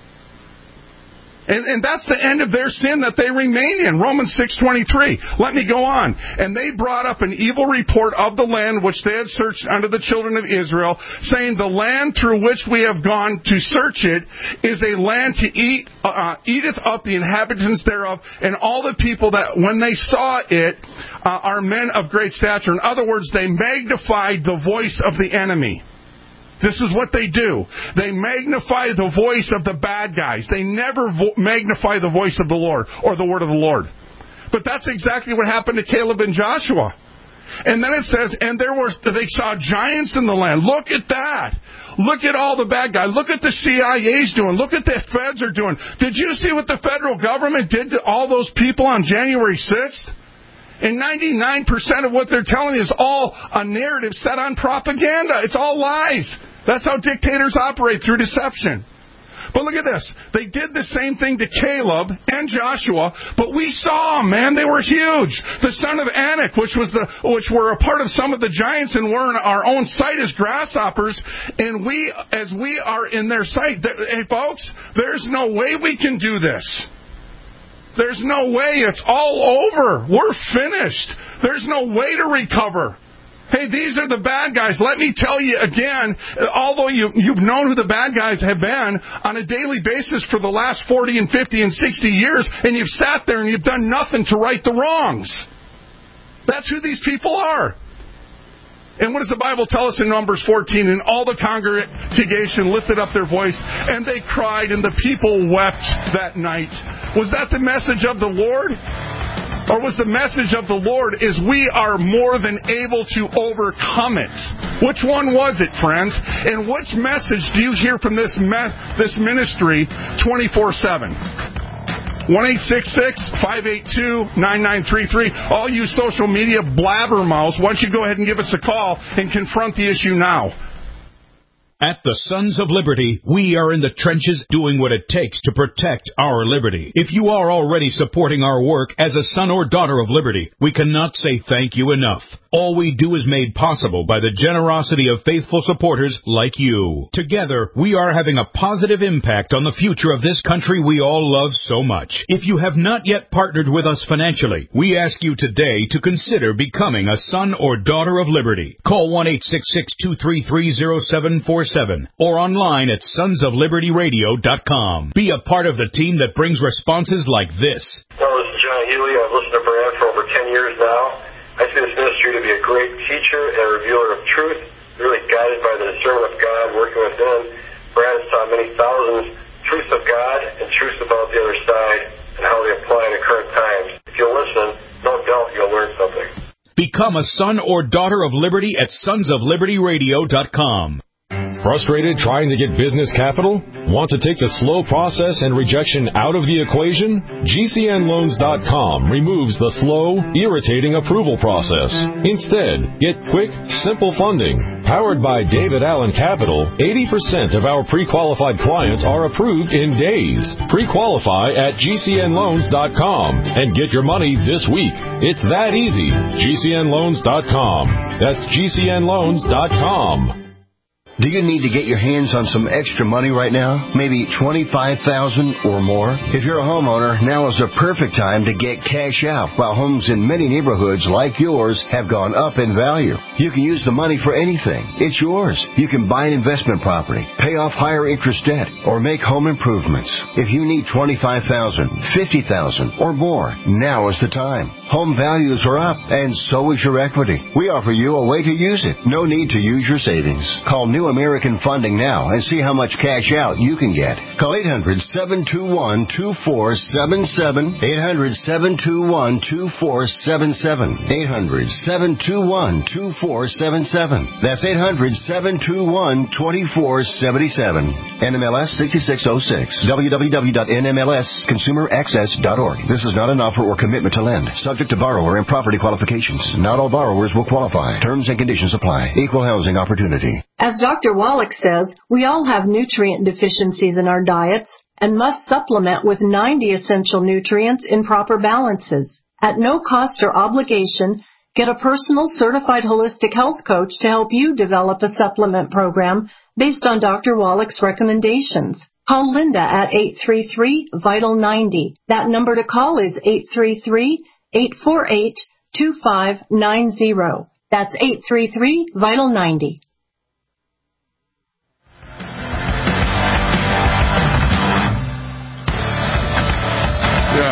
And, and that's the end of their sin that they remain in. Romans six twenty-three. Let me go on. And they brought up an evil report of the land which they had searched unto the children of Israel, saying, the land through which we have gone to search it is a land to eat, uh, eateth up the inhabitants thereof, and all the people that when they saw it uh, are men of great stature. In other words, they magnified the voice of the enemy. This is what they do. They magnify the voice of the bad guys. They never vo- magnify the voice of the Lord or the word of the Lord. But that's exactly what happened to Caleb and Joshua. And then it says, and there were, they saw giants in the land. Look at that. Look at all the bad guys. Look at the C I A's doing. Look at the feds are doing. Did you see what the federal government did to all those people on January sixth? And ninety-nine percent of what they're telling you is all a narrative set on propaganda. It's all lies. That's how dictators operate, through deception. But look at this. They did the same thing to Caleb and Joshua, but we saw them, man. They were huge. The son of Anak, which was the which were a part of some of the giants and were in our own sight as grasshoppers, and we, as we are in their sight. Hey, folks, there's no way we can do this. There's no way. It's all over. We're finished. There's no way to recover. Hey, these are the bad guys. Let me tell you again, although you, you've known who the bad guys have been on a daily basis for the last forty and fifty and sixty years, and you've sat there and you've done nothing to right the wrongs. That's who these people are. And what does the Bible tell us in Numbers fourteen? And all the congregation lifted up their voice, and they cried, and the people wept that night. Was that the message of the Lord? Or was the message of the Lord is we are more than able to overcome it? Which one was it, friends? And which message do you hear from this me- this ministry twenty-four seven? one eight six six, five eight two, nine nine three three. All you social media blabbermouths, why don't you go ahead and give us a call and confront the issue now? At the Sons of Liberty, we are in the trenches doing what it takes to protect our liberty. If you are already supporting our work as a son or daughter of liberty, we cannot say thank you enough. All we do is made possible by the generosity of faithful supporters like you. Together, we are having a positive impact on the future of this country we all love so much. If you have not yet partnered with us financially, we ask you today to consider becoming a son or daughter of liberty. Call one eight six six, two three three, zero seven four seven or online at sons of liberty radio dot com. Be a part of the team that brings responses like this. Hello, this is John Healy. I've listened to Brad for over ten years now. I see this ministry to be a great teacher and a revealer of truth, really guided by the discernment of God working within. Brad has taught many thousands truths of God and truths about the other side and how they apply in the current times. If you'll listen, no doubt you'll learn something. Become a son or daughter of liberty at sons of liberty radio dot com. Frustrated trying to get business capital? Want to take the slow process and rejection out of the equation? G C N loans dot com removes the slow, irritating approval process. Instead, get quick, simple funding. Powered by David Allen Capital, eighty percent of our pre-qualified clients are approved in days. Pre-qualify at G C N loans dot com and get your money this week. It's that easy. G C N loans dot com. That's G C N loans dot com. Do you need to get your hands on some extra money right now? Maybe twenty-five thousand dollars or more? If you're a homeowner, now is the perfect time to get cash out while homes in many neighborhoods like yours have gone up in value. You can use the money for anything. It's yours. You can buy an investment property, pay off higher interest debt, or make home improvements. If you need twenty-five thousand dollars, fifty thousand dollars, or more, now is the time. Home values are up, and so is your equity. We offer you a way to use it. No need to use your savings. Call New American Funding now and see how much cash out you can get. Call eight hundred, seven two one, two four seven seven, eight hundred, seven two one, two four seven seven, eight hundred, seven two one, two four seven seven. That's eight hundred, seven two one, two four seven seven. N M L S sixty-six oh six. w w w dot n m l s consumer access dot org. This is not an offer or commitment to lend. Subject to borrower and property qualifications. Not all borrowers will qualify. Terms and conditions apply. Equal housing opportunity. As Doctor Wallach says, we all have nutrient deficiencies in our diets and must supplement with ninety essential nutrients in proper balances. At no cost or obligation, get a personal certified holistic health coach to help you develop a supplement program based on Doctor Wallach's recommendations. Call Linda at eight three three, vital ninety. That number to call is eight three three, eight four eight, two five nine zero. That's eight three three, vital ninety. Yeah.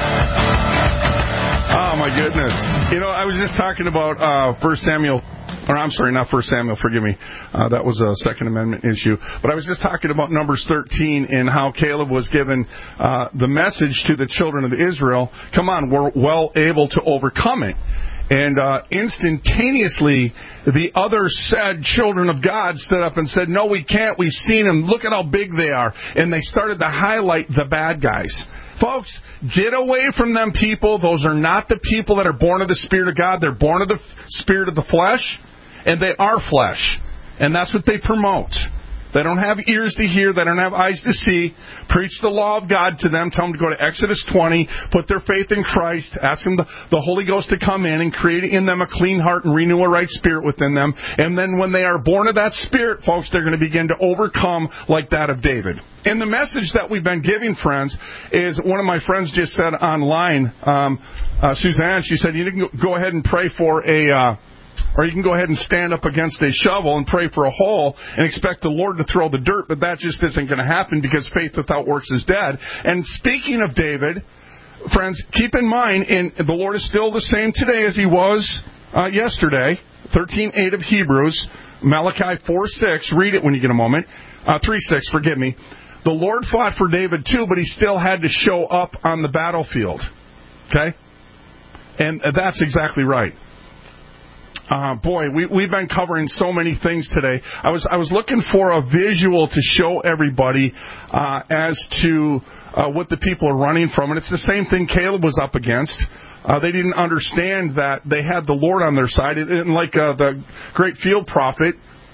Oh, my goodness. You know, I was just talking about uh, First Samuel, or I'm sorry, not First Samuel, forgive me. Uh, that was a Second Amendment issue. But I was just talking about Numbers thirteen and how Caleb was given uh, the message to the children of Israel, come on, we're well able to overcome it. And uh, instantaneously, the other said children of God stood up and said, no, we can't. We've seen them. Look at how big they are. And they started to highlight the bad guys. Folks, get away from them people. Those are not the people that are born of the Spirit of God. They're born of the spirit of the flesh, and they are flesh. And that's what they promote. They don't have ears to hear. They don't have eyes to see. Preach the law of God to them. Tell them to go to Exodus twenty, put their faith in Christ, ask them the, the Holy Ghost to come in and create in them a clean heart and renew a right spirit within them. And then when they are born of that spirit, folks, they're going to begin to overcome like that of David. And the message that we've been giving, friends, is one of my friends just said online, um, uh, Suzanne, she said, you can go ahead and pray for a... Uh, Or you can go ahead and stand up against a shovel and pray for a hole and expect the Lord to throw the dirt, but that just isn't going to happen because faith without works is dead. And speaking of David, friends, keep in mind, in, the Lord is still the same today as he was uh, yesterday. thirteen eight of Hebrews, Malachi four six, read it when you get a moment. Uh, three six, forgive me. The Lord fought for David too, but he still had to show up on the battlefield. Okay? And that's exactly right. Uh, boy, we, we've been covering so many things today. I was I was looking for a visual to show everybody uh, as to uh, what the people are running from. And it's the same thing Caleb was up against. Uh, they didn't understand that they had the Lord on their side. It, it, like uh, the great field prophet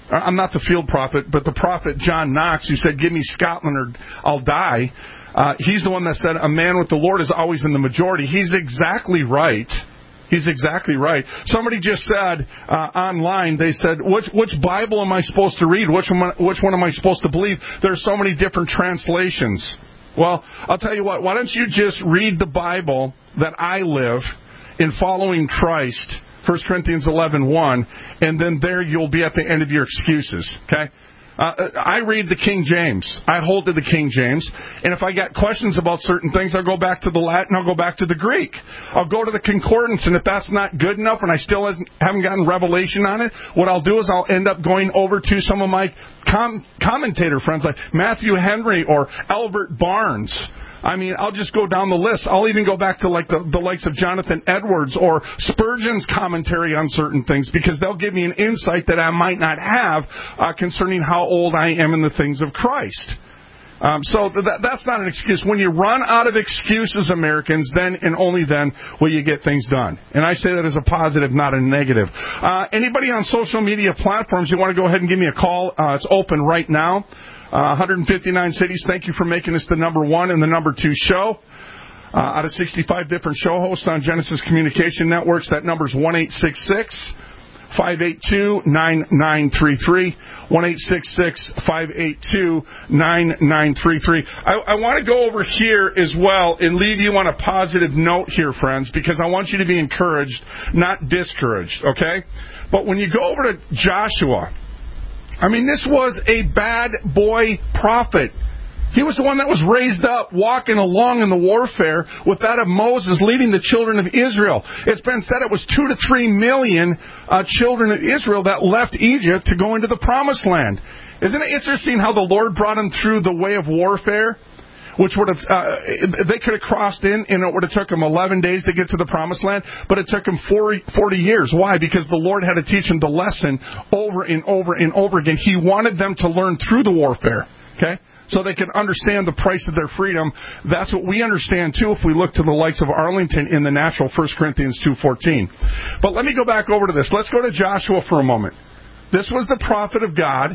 I'm not the field prophet, but the prophet John Knox, who said, give me Scotland or I'll die. Uh, he's the one that said, a man with the Lord is always in the majority. He's exactly right. He's exactly right. Somebody just said uh, online, they said, which, which Bible am I supposed to read? Which one, which one am I supposed to believe? There's so many different translations. Well, I'll tell you what, why don't you just read the Bible that I live in following Christ, First Corinthians eleven one, and then there you'll be at the end of your excuses, okay? Uh, I read the King James. I hold to the King James. And if I got questions about certain things, I'll go back to the Latin, I'll go back to the Greek. I'll go to the concordance, and if that's not good enough and I still haven't gotten revelation on it, what I'll do is I'll end up going over to some of my com- commentator friends like Matthew Henry or Albert Barnes. I mean, I'll just go down the list. I'll even go back to like the, the likes of Jonathan Edwards or Spurgeon's commentary on certain things, because they'll give me an insight that I might not have uh, concerning how old I am in the things of Christ. Um, so that, that's not an excuse. When you run out of excuses, Americans, then and only then will you get things done. And I say that as a positive, not a negative. Uh, anybody on social media platforms, you want to go ahead and give me a call? Uh, it's open right now. Uh, one hundred fifty-nine cities, thank you for making us the number one and the number two show. Uh, out of sixty-five different show hosts on Genesis Communication Networks, that number's one eight six six, five eight two, nine nine three three. one eight six six, five eight two, nine nine three three. I, I want to go over here as well and leave you on a positive note here, friends, because I want you to be encouraged, not discouraged, okay? But when you go over to Joshua, I mean, this was a bad boy prophet. He was the one that was raised up, walking along in the warfare with that of Moses, leading the children of Israel. It's been said it was two to three million uh, children of Israel that left Egypt to go into the Promised Land. Isn't it interesting how the Lord brought them through the way of warfare? Which would have, uh, they could have crossed in, and it would have took them eleven days to get to the Promised Land, but it took them forty years. Why? Because the Lord had to teach them the lesson over and over and over again. He wanted them to learn through the warfare, okay? So they could understand the price of their freedom. That's what we understand, too, if we look to the likes of Arlington in the natural, First Corinthians two fourteen. But let me go back over to this. Let's go to Joshua for a moment. This was the prophet of God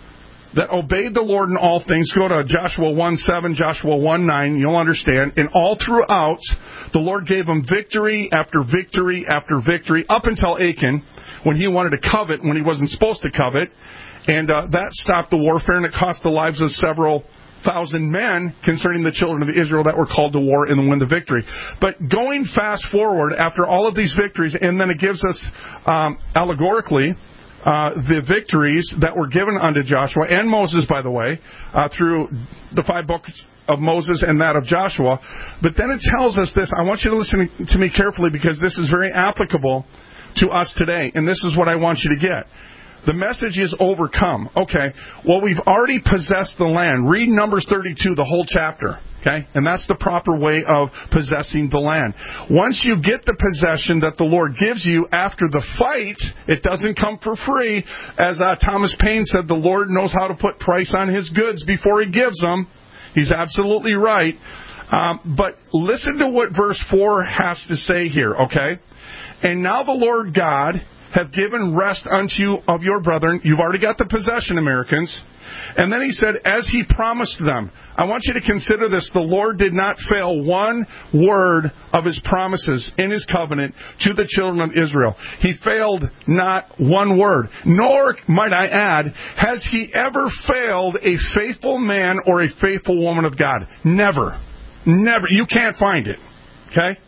that obeyed the Lord in all things. Go to Joshua one seven, Joshua one nine, you'll understand. And all throughout, the Lord gave him victory after victory after victory, up until Achan, when he wanted to covet when he wasn't supposed to covet. And uh, that stopped the warfare, and it cost the lives of several thousand men concerning the children of Israel that were called to war and win the victory. But going fast forward, after all of these victories, and then it gives us um, allegorically Uh, the victories that were given unto Joshua and Moses, by the way, uh, through the five books of Moses and that of Joshua. But then it tells us this. I want you to listen to me carefully, because this is very applicable to us today. And this is what I want you to get. The message is overcome. Okay, well, we've already possessed the land. Read Numbers thirty-two, the whole chapter. Okay, and that's the proper way of possessing the land. Once you get the possession that the Lord gives you after the fight, it doesn't come for free. As uh, Thomas Paine said, the Lord knows how to put price on his goods before he gives them. He's absolutely right. Um, but listen to what verse four has to say here, okay? And now the Lord God hath given rest unto you of your brethren. You've already got the possession, Americans. And then he said, as he promised them. I want you to consider this. The Lord did not fail one word of his promises in his covenant to the children of Israel. He failed not one word. Nor, might I add, has he ever failed a faithful man or a faithful woman of God. Never. Never. You can't find it. Okay?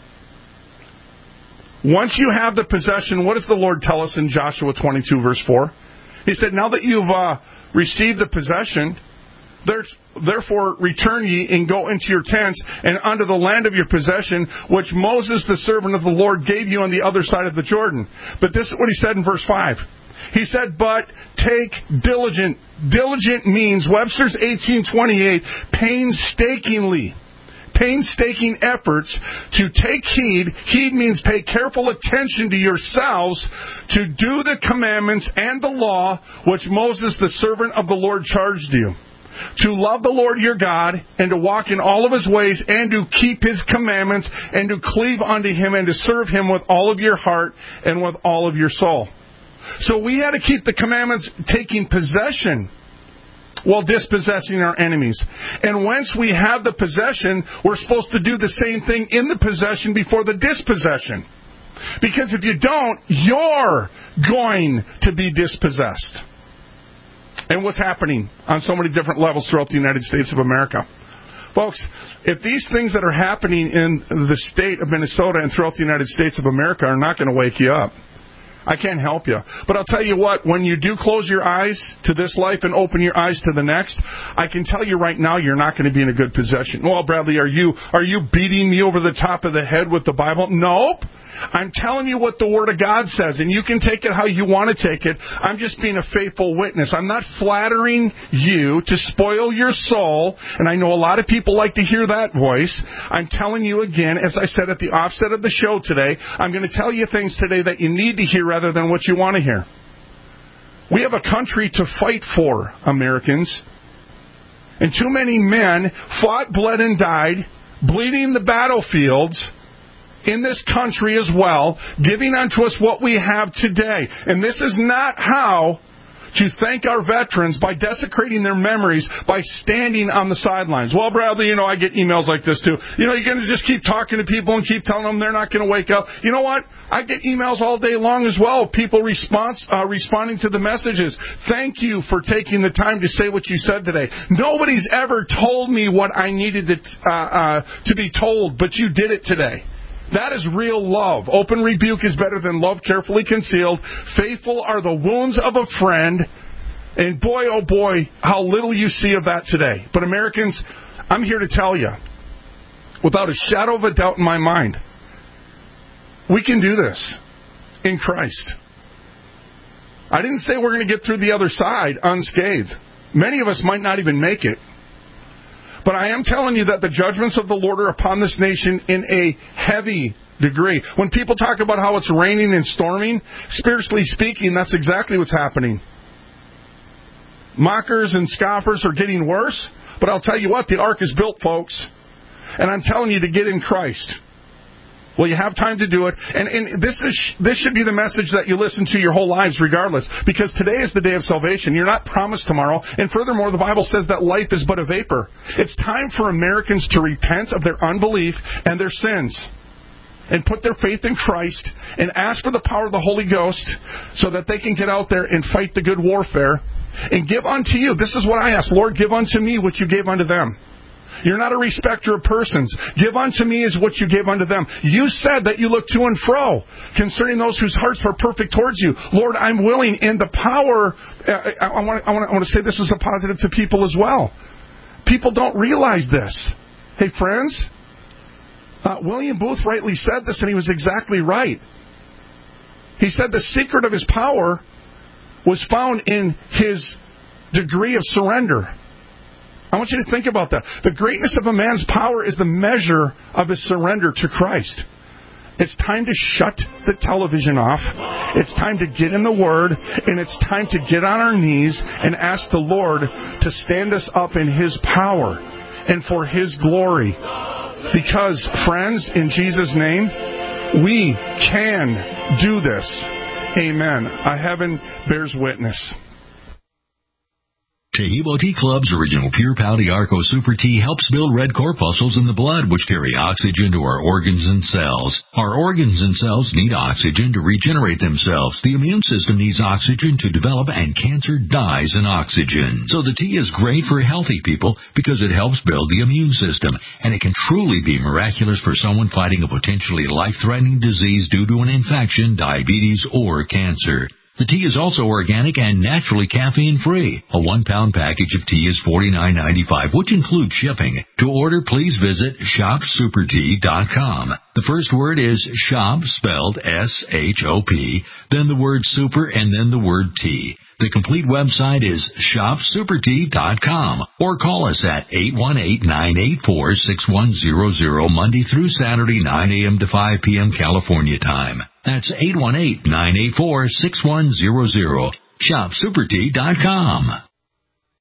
Once you have the possession, what does the Lord tell us in Joshua twenty-two, verse four? He said, now that you've uh, received the possession, therefore return ye and go into your tents and unto the land of your possession, which Moses, the servant of the Lord, gave you on the other side of the Jordan. But this is what he said in verse five. He said, but take diligent. Diligent means, Webster's eighteen twenty-eight, painstakingly. Painstaking efforts to take heed. Heed means pay careful attention to yourselves to do the commandments and the law which Moses, the servant of the Lord, charged you. To love the Lord your God and to walk in all of his ways and to keep his commandments and to cleave unto him and to serve him with all of your heart and with all of your soul. So we had to keep the commandments taking possession while dispossessing our enemies. And once we have the possession, we're supposed to do the same thing in the possession before the dispossession. Because if you don't, you're going to be dispossessed. And what's happening on so many different levels throughout the United States of America. Folks, if these things that are happening in the state of Minnesota and throughout the United States of America are not going to wake you up, I can't help you. But I'll tell you what, when you do close your eyes to this life and open your eyes to the next, I can tell you right now you're not going to be in a good position. Well, Bradley, are you are you beating me over the top of the head with the Bible? Nope. I'm telling you what the Word of God says, and you can take it how you want to take it. I'm just being a faithful witness. I'm not flattering you to spoil your soul, and I know a lot of people like to hear that voice. I'm telling you again, as I said at the offset of the show today, I'm going to tell you things today that you need to hear rather than what you want to hear. We have a country to fight for, Americans. And too many men fought, bled, and died, bleeding the battlefields in this country as well, giving unto us what we have today. And this is not how to thank our veterans, by desecrating their memories, by standing on the sidelines. Well, Bradley, you know, I get emails like this too. You know, you're going to just keep talking to people and keep telling them they're not going to wake up. You know what? I get emails all day long as well, people response, uh, responding to the messages. Thank you for taking the time to say what you said today. Nobody's ever told me what I needed to, uh, uh, to be told, but you did it today. That is real love. Open rebuke is better than love carefully concealed. Faithful are the wounds of a friend. And boy, oh boy, how little you see of that today. But Americans, I'm here to tell you, without a shadow of a doubt in my mind, we can do this in Christ. I didn't say we're going to get through the other side unscathed. Many of us might not even make it. But I am telling you that the judgments of the Lord are upon this nation in a heavy degree. When people talk about how it's raining and storming, spiritually speaking, that's exactly what's happening. Mockers and scoffers are getting worse, but I'll tell you what, the ark is built, folks. And I'm telling you to get in Christ. Well, you have time to do it. And, and this is this should be the message that you listen to your whole lives regardless. Because today is the day of salvation. You're not promised tomorrow. And furthermore, the Bible says that life is but a vapor. It's time for Americans to repent of their unbelief and their sins. And put their faith in Christ and ask for the power of the Holy Ghost so that they can get out there and fight the good warfare. And give unto you. This is what I ask. Lord, give unto me what you gave unto them. You're not a respecter of persons. Give unto me is what you gave unto them. You said that you look to and fro concerning those whose hearts are perfect towards you. Lord, I'm willing, and the power, uh, I, want, I, want, I want to say this is a positive to people as well. People don't realize this. Hey, friends, uh, William Booth rightly said this, and he was exactly right. He said the secret of his power was found in his degree of surrender. I want you to think about that. The greatness of a man's power is the measure of his surrender to Christ. It's time to shut the television off. It's time to get in the Word. And it's time to get on our knees and ask the Lord to stand us up in His power and for His glory. Because, friends, in Jesus' name, we can do this. Amen. Our heaven bears witness. Taheebo Tea Club's original Pure Pouty Arco Super Tea helps build red corpuscles in the blood, which carry oxygen to our organs and cells. Our organs and cells need oxygen to regenerate themselves. The immune system needs oxygen to develop, and cancer dies in oxygen. So the tea is great for healthy people because it helps build the immune system, and it can truly be miraculous for someone fighting a potentially life-threatening disease due to an infection, diabetes, or cancer. The tea is also organic and naturally caffeine-free. A one-pound package of tea is forty-nine ninety-five, which includes shipping. To order, please visit shop super tea dot com. The first word is shop, spelled S H O P, then the word super, and then the word tea. The complete website is shop super tea dot com, or call us at eight one eight, nine eight four, six one zero zero Monday through Saturday, nine a.m. to five p.m. California time. That's eight one eight, nine eight four, six one zero zero. shop super tea dot com.